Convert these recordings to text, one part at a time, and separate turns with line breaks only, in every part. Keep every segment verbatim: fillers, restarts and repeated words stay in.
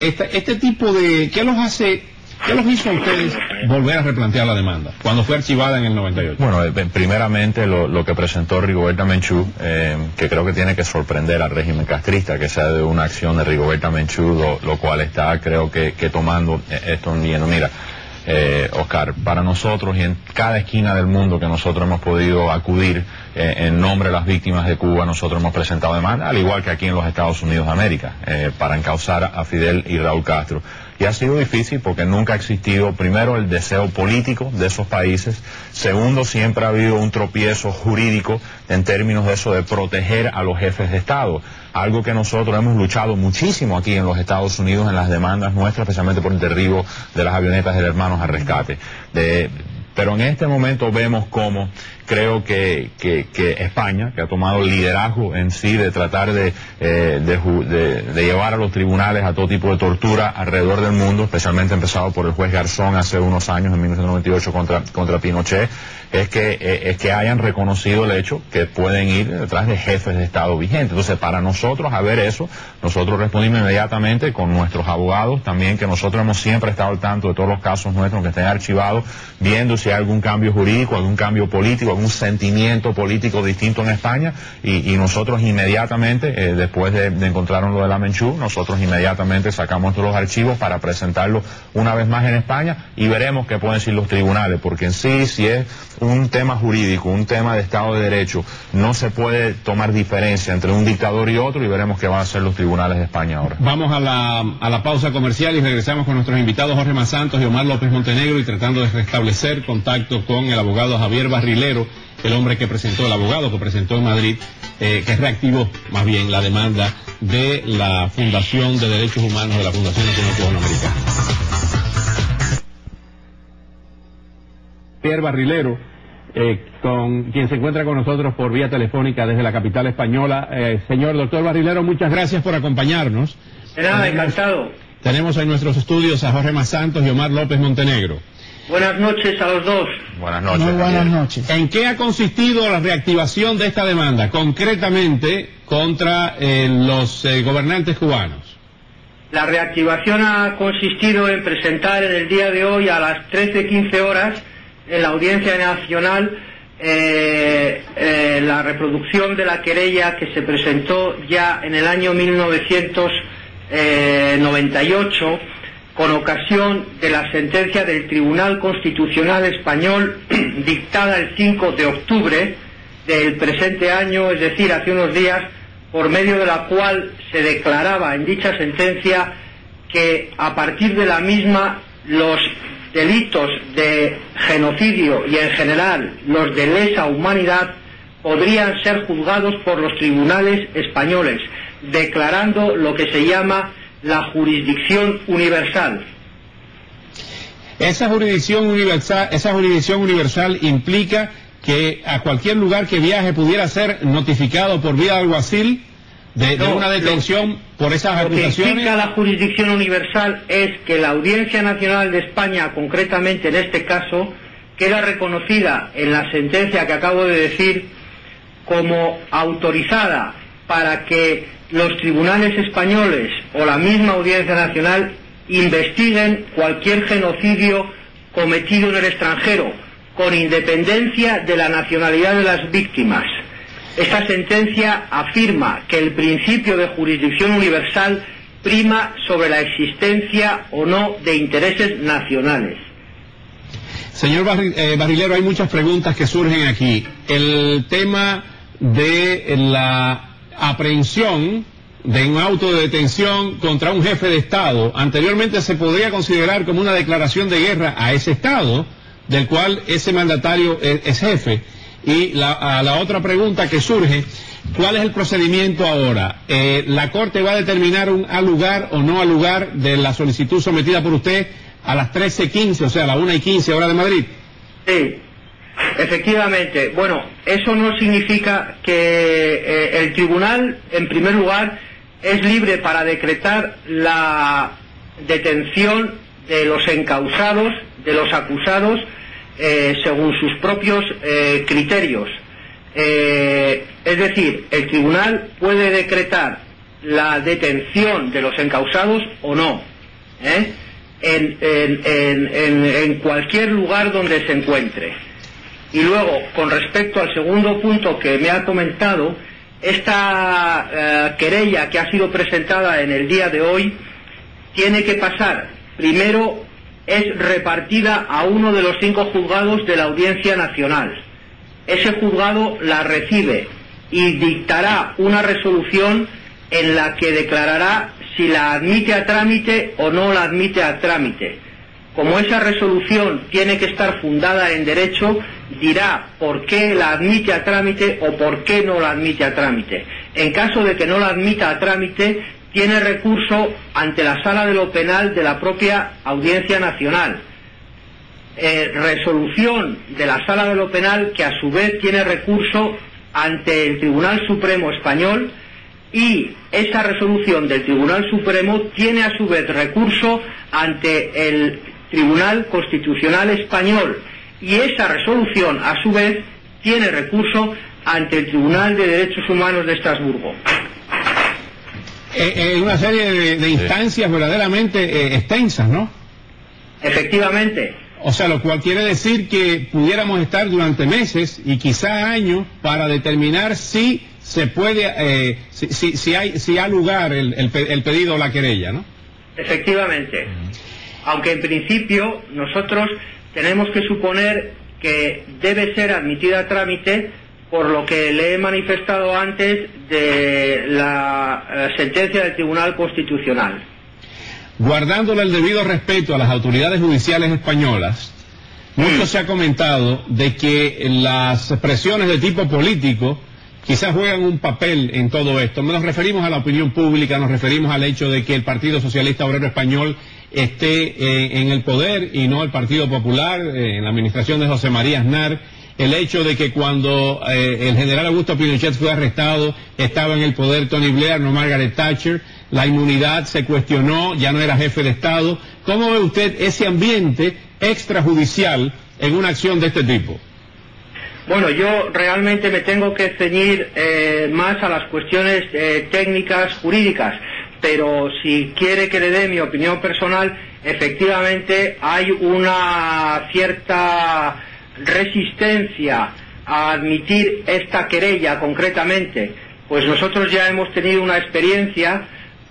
este, este tipo de... ¿Qué los hace, qué los hizo a ustedes volver a replantear la demanda cuando fue archivada en el noventa y ocho?
Bueno, eh, primeramente lo, lo que presentó Rigoberta Menchú, eh, que creo que tiene que sorprender al régimen castrista, que sea de una acción de Rigoberta Menchú, lo, lo cual está, creo que, que tomando esto en lleno. Mira, Eh, Oscar, para nosotros y en cada esquina del mundo que nosotros hemos podido acudir eh, en nombre de las víctimas de Cuba, nosotros hemos presentado demanda, al igual que aquí en los Estados Unidos de América, eh, para encauzar a Fidel y Raúl Castro. Y ha sido difícil porque nunca ha existido, primero, el deseo político de esos países, segundo, siempre ha habido un tropiezo jurídico en términos de eso de proteger a los jefes de Estado, algo que nosotros hemos luchado muchísimo aquí en los Estados Unidos en las demandas nuestras, especialmente por el derribo de las avionetas del Hermanos al Rescate. De, pero en este momento vemos cómo creo que, que, que España, que ha tomado el liderazgo en sí de tratar de, eh, de, de, de llevar a los tribunales a todo tipo de tortura alrededor del mundo, especialmente empezado por el juez Garzón hace unos años, en mil novecientos noventa y ocho, contra, contra Pinochet, es que, eh, es que hayan reconocido el hecho que pueden ir detrás de jefes de Estado vigentes. Entonces, para nosotros, a ver eso, nosotros respondimos inmediatamente con nuestros abogados, también que nosotros hemos siempre estado al tanto de todos los casos nuestros que estén archivados, viendo si hay algún cambio jurídico, algún cambio político, algún sentimiento político distinto en España, y, y nosotros inmediatamente, eh, después de, de encontrar lo de la Menchú, nosotros inmediatamente sacamos todos los archivos para presentarlo una vez más en España, y veremos qué pueden decir los tribunales, porque en sí, si es un tema jurídico, un tema de Estado de Derecho, no se puede tomar diferencia entre un dictador y otro, y veremos qué van a hacer los tribunales de España ahora.
Vamos a la, a la pausa comercial y regresamos con nuestros invitados Jorge Masantos y Omar López Montenegro, y tratando de restablecer contacto con el abogado Javier Barrilero, el hombre que presentó, el abogado que presentó en Madrid, eh, que reactivó más bien la demanda de la Fundación de Derechos Humanos de la Fundación Nacional Cubanoamericana. Javier Barrilero, eh, con quien se encuentra con nosotros por vía telefónica desde la capital española. Eh, señor doctor Barrilero, muchas gracias por acompañarnos.
De nada, encantado.
Tenemos en nuestros estudios a Jorge Masantos y Omar López Montenegro.
Buenas noches a los dos.
Buenas noches.
Muy buenas noches.
¿En qué ha consistido la reactivación de esta demanda, concretamente contra eh, los eh, gobernantes cubanos?
La reactivación ha consistido en presentar en el día de hoy a las trece quince horas en la Audiencia Nacional eh, eh, la reproducción de la querella que se presentó ya en el año mil novecientos noventa y ocho con ocasión de la sentencia del Tribunal Constitucional Español dictada el cinco de octubre del presente año, es decir, hace unos días, por medio de la cual se declaraba en dicha sentencia que a partir de la misma los delitos de genocidio y en general los de lesa humanidad podrían ser juzgados por los tribunales españoles, declarando lo que se llama la jurisdicción universal.
Esa jurisdicción universal, esa jurisdicción universal implica que a cualquier lugar que viaje pudiera ser notificado por vía alguacil de, no, de una detención lo, por esas acusaciones.
Lo que implica la jurisdicción universal es que la Audiencia Nacional de España, concretamente en este caso, queda reconocida en la sentencia que acabo de decir como autorizada para que los tribunales españoles o la misma Audiencia Nacional investiguen cualquier genocidio cometido en el extranjero, con independencia de la nacionalidad de las víctimas. Esta sentencia afirma que el principio de jurisdicción universal prima sobre la existencia o no de intereses nacionales.
Señor Barri, eh, Barrilero, hay muchas preguntas que surgen aquí. El tema de la aprehensión de un auto de detención contra un jefe de Estado, anteriormente se podría considerar como una declaración de guerra a ese Estado, del cual ese mandatario es, es jefe. Y la, a la otra pregunta que surge, ¿cuál es el procedimiento ahora? Eh, ¿La Corte va a determinar un al lugar o no al lugar de la solicitud sometida por usted a las trece quince, o sea, a la una y quince hora de Madrid?
Sí, efectivamente. Bueno, eso no significa que eh, el tribunal, en primer lugar, es libre para decretar la detención de los encausados, de los acusados, eh, según sus propios eh, criterios. Eh, es decir, el tribunal puede decretar la detención de los encausados o no. ¿eh? en, en, en, en, en cualquier lugar donde se encuentre. Y luego, con respecto al segundo punto que me ha comentado, esta eh, querella que ha sido presentada en el día de hoy tiene que pasar, primero es repartida a uno de los cinco juzgados de la Audiencia Nacional. Ese juzgado la recibe y dictará una resolución en la que declarará si la admite a trámite o no la admite a trámite. Como esa resolución tiene que estar fundada en derecho, dirá por qué la admite a trámite o por qué no la admite a trámite. En caso de que no la admita a trámite, tiene recurso ante la Sala de lo Penal de la propia Audiencia Nacional. Eh, resolución de la Sala de lo Penal que a su vez tiene recurso ante el Tribunal Supremo Español, y esa resolución del Tribunal Supremo tiene a su vez recurso ante el Tribunal Constitucional Español, y esa resolución a su vez tiene recurso ante el Tribunal de Derechos Humanos de Estrasburgo.
Eh, eh, una serie de, de instancias verdaderamente eh, extensas, ¿no?
Efectivamente.
O sea, lo cual quiere decir que pudiéramos estar durante meses y quizá años para determinar si se puede, eh, si, si, si hay si ha lugar el, el, el pedido o la querella, ¿no?
Efectivamente. Aunque en principio nosotros tenemos que suponer que debe ser admitida a trámite, por lo que le he manifestado antes de la, la sentencia del Tribunal Constitucional.
Guardándole el debido respeto a las autoridades judiciales españolas, mucho se ha comentado de que las presiones de tipo político quizás juegan un papel en todo esto. Nos referimos a la opinión pública, nos referimos al hecho de que el Partido Socialista Obrero Español esté eh, en el poder y no el Partido Popular, eh, en la administración de José María Aznar. El hecho de que cuando eh, el general Augusto Pinochet fue arrestado, estaba en el poder Tony Blair, no Margaret Thatcher. La inmunidad se cuestionó, ya no era jefe de Estado. ¿Cómo ve usted ese ambiente extrajudicial en una acción de este tipo?
Bueno, yo realmente me tengo que ceñir eh, más a las cuestiones eh, técnicas, jurídicas, pero si quiere que le dé mi opinión personal, efectivamente hay una cierta resistencia a admitir esta querella concretamente, pues nosotros ya hemos tenido una experiencia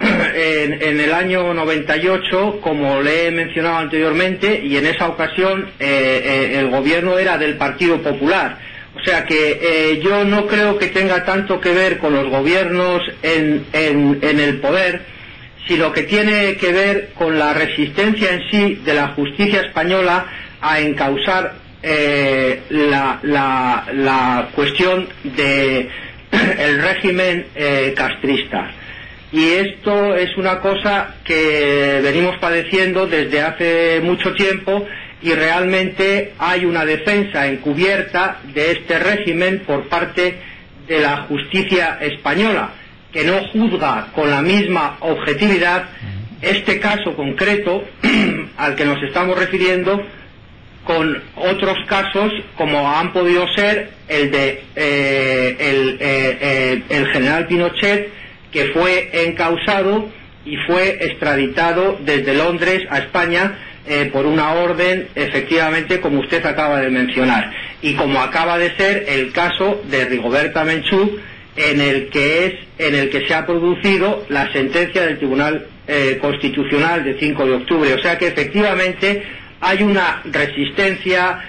en, en el año noventa y ocho, como le he mencionado anteriormente, y en esa ocasión eh, eh, el gobierno era del Partido Popular. O sea que eh, yo no creo que tenga tanto que ver con los gobiernos en, en, en el poder, sino que tiene que ver con la resistencia en sí de la justicia española a encausar eh, la, la, la cuestión de el régimen eh, castrista. Y esto es una cosa que venimos padeciendo desde hace mucho tiempo, y realmente hay una defensa encubierta de este régimen por parte de la justicia española, que no juzga con la misma objetividad este caso concreto al que nos estamos refiriendo con otros casos, como han podido ser el de eh, el, eh, eh, el general Pinochet, que fue encausado y fue extraditado desde Londres a España eh, por una orden, efectivamente, como usted acaba de mencionar, y como acaba de ser el caso de Rigoberta Menchú, en el que es en el que se ha producido la sentencia del Tribunal eh, Constitucional de cinco de octubre. O sea que efectivamente hay una resistencia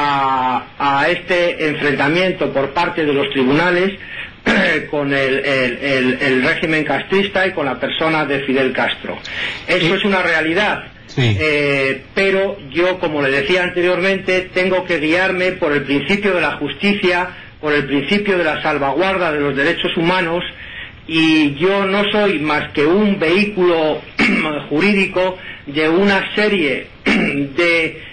a, a este enfrentamiento por parte de los tribunales con el, el, el, el régimen castrista y con la persona de Fidel Castro. Eso sí. Es una realidad. Sí. Eh, pero yo, como le decía anteriormente, tengo que guiarme por el principio de la justicia, por el principio de la salvaguarda de los derechos humanos, y yo no soy más que un vehículo jurídico de una serie de,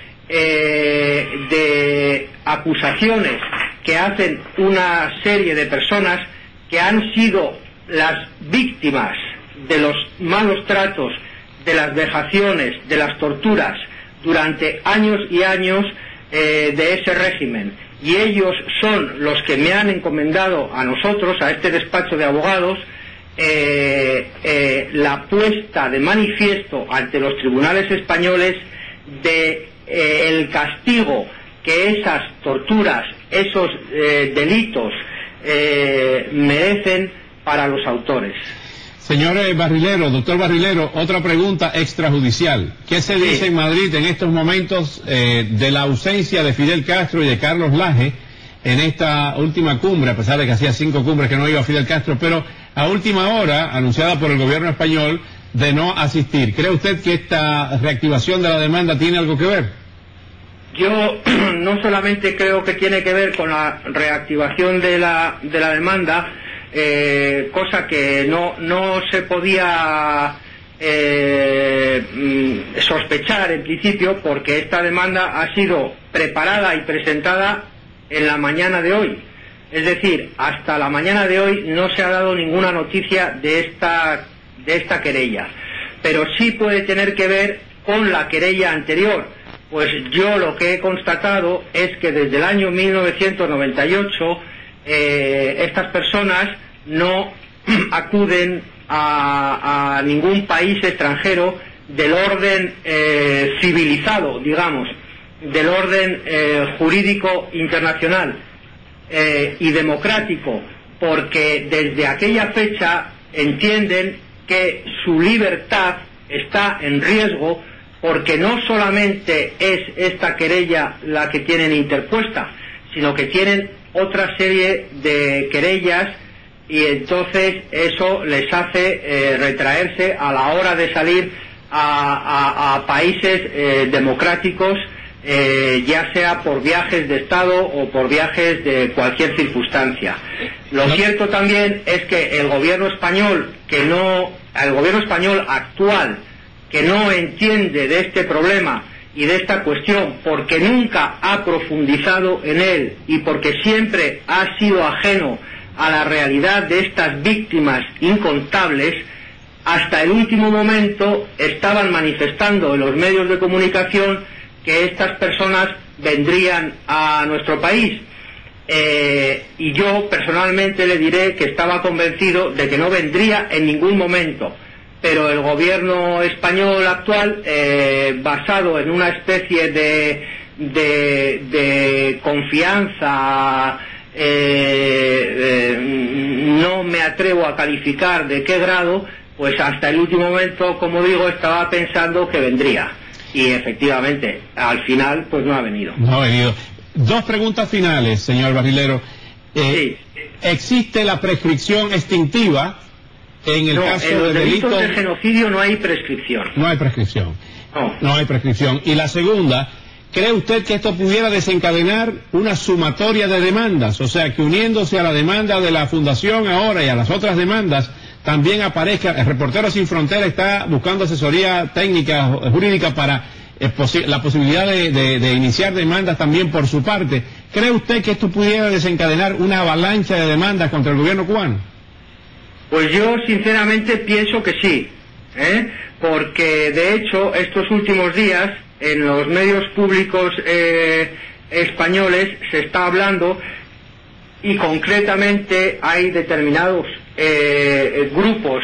eh, de acusaciones que hacen una serie de personas que han sido las víctimas de los malos tratos, de las vejaciones, de las torturas durante años y años eh, de ese régimen. Y ellos son los que me han encomendado a nosotros, a este despacho de abogados, eh, eh, la puesta de manifiesto ante los tribunales españoles de eh, el castigo que esas torturas, esos eh, delitos eh, merecen para los autores.
Señor Barrilero, doctor Barrilero, otra pregunta extrajudicial. ¿Qué se dice sí. en Madrid en estos momentos eh, de la ausencia de Fidel Castro y de Carlos Laje en esta última cumbre, a pesar de que hacía cinco cumbres que no iba Fidel Castro, pero a última hora, anunciada por el gobierno español, de no asistir? ¿Cree usted que esta reactivación de la demanda tiene algo que ver?
Yo no solamente creo que tiene que ver con la reactivación de la, de la demanda, Eh, cosa que no, no se podía eh, sospechar en principio, porque esta demanda ha sido preparada y presentada en la mañana de hoy. Es decir, hasta la mañana de hoy no se ha dado ninguna noticia de esta, de esta querella. Pero sí puede tener que ver con la querella anterior. Pues yo lo que he constatado es que desde el año mil novecientos noventa y ocho Eh, estas personas no acuden a, a ningún país extranjero del orden eh, civilizado, digamos, del orden eh, jurídico internacional eh, y democrático, porque desde aquella fecha entienden que su libertad está en riesgo, porque no solamente es esta querella la que tienen interpuesta, sino que tienen otra serie de querellas, y entonces eso les hace eh, retraerse a la hora de salir a, a, a países eh, democráticos, eh, ya sea por viajes de Estado o por viajes de cualquier circunstancia. Lo cierto también es que el gobierno español, que no, el gobierno español actual, que no entiende de este problema y de esta cuestión, porque nunca ha profundizado en él y porque siempre ha sido ajeno a la realidad de estas víctimas incontables, hasta el último momento estaban manifestando en los medios de comunicación que estas personas vendrían a nuestro país. Eh, y yo personalmente le diré que estaba convencido de que no vendría en ningún momento. Pero el gobierno español actual, eh, basado en una especie de, de, de confianza, eh, eh, no me atrevo a calificar de qué grado, pues hasta el último momento, como digo, estaba pensando que vendría. Y efectivamente, al final, pues no ha venido.
No ha venido. Dos preguntas finales, señor Barrilero. Eh, sí. ¿Existe la prescripción extintiva? En el
no,
caso
en los
de
delitos
delitos
de genocidio no hay prescripción.
No hay prescripción.
No.
No hay prescripción. Y la segunda, ¿cree usted que esto pudiera desencadenar una sumatoria de demandas? O sea, que uniéndose a la demanda de la Fundación ahora y a las otras demandas, también aparezca, el Reporteros Sin Fronteras está buscando asesoría técnica, jurídica para eh, posi la posibilidad de, de, de iniciar demandas también por su parte. ¿Cree usted que esto pudiera desencadenar una avalancha de demandas contra el gobierno cubano?
Pues yo sinceramente pienso que sí, ¿eh? Porque de hecho estos últimos días en los medios públicos eh, españoles se está hablando, y concretamente hay determinados eh, grupos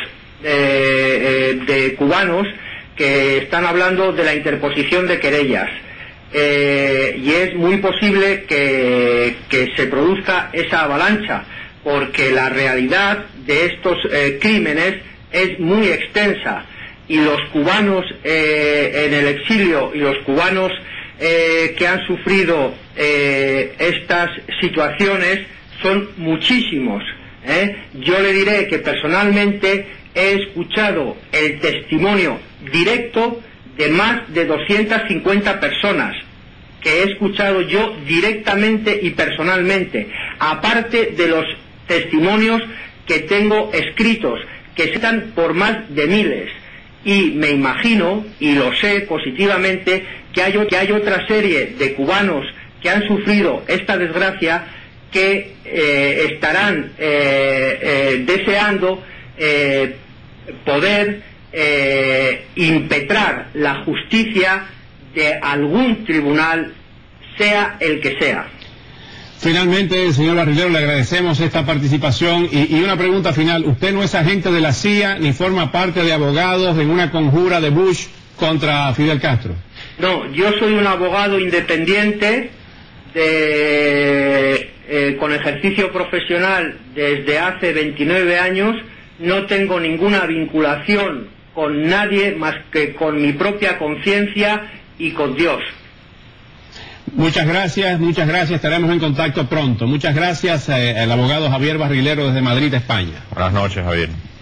eh, de cubanos que están hablando de la interposición de querellas, eh, y es muy posible que, que se produzca esa avalancha, porque la realidad de estos eh, crímenes es muy extensa, y los cubanos eh, en el exilio y los cubanos eh, que han sufrido eh, estas situaciones son muchísimos, ¿eh? Yo le diré que personalmente he escuchado el testimonio directo de más de doscientas cincuenta personas, que he escuchado yo directamente y personalmente, aparte de los testimonios que tengo escritos, que están por más de miles, y me imagino, y lo sé positivamente, que hay, que hay otra serie de cubanos que han sufrido esta desgracia, que eh, estarán eh, eh, deseando eh, poder eh, impetrar la justicia de algún tribunal, sea el que sea.
Finalmente, señor Barrilero, le agradecemos esta participación y, y una pregunta final. Usted no es agente de la C I A ni forma parte de abogados en una conjura de Bush contra Fidel Castro.
No, yo soy un abogado independiente de, eh, con ejercicio profesional desde hace veintinueve años. No tengo ninguna vinculación con nadie más que con mi propia conciencia y con Dios.
Muchas gracias, muchas gracias, estaremos en contacto pronto. Muchas gracias, eh, el abogado Javier Barrilero desde Madrid, España.
Buenas noches, Javier.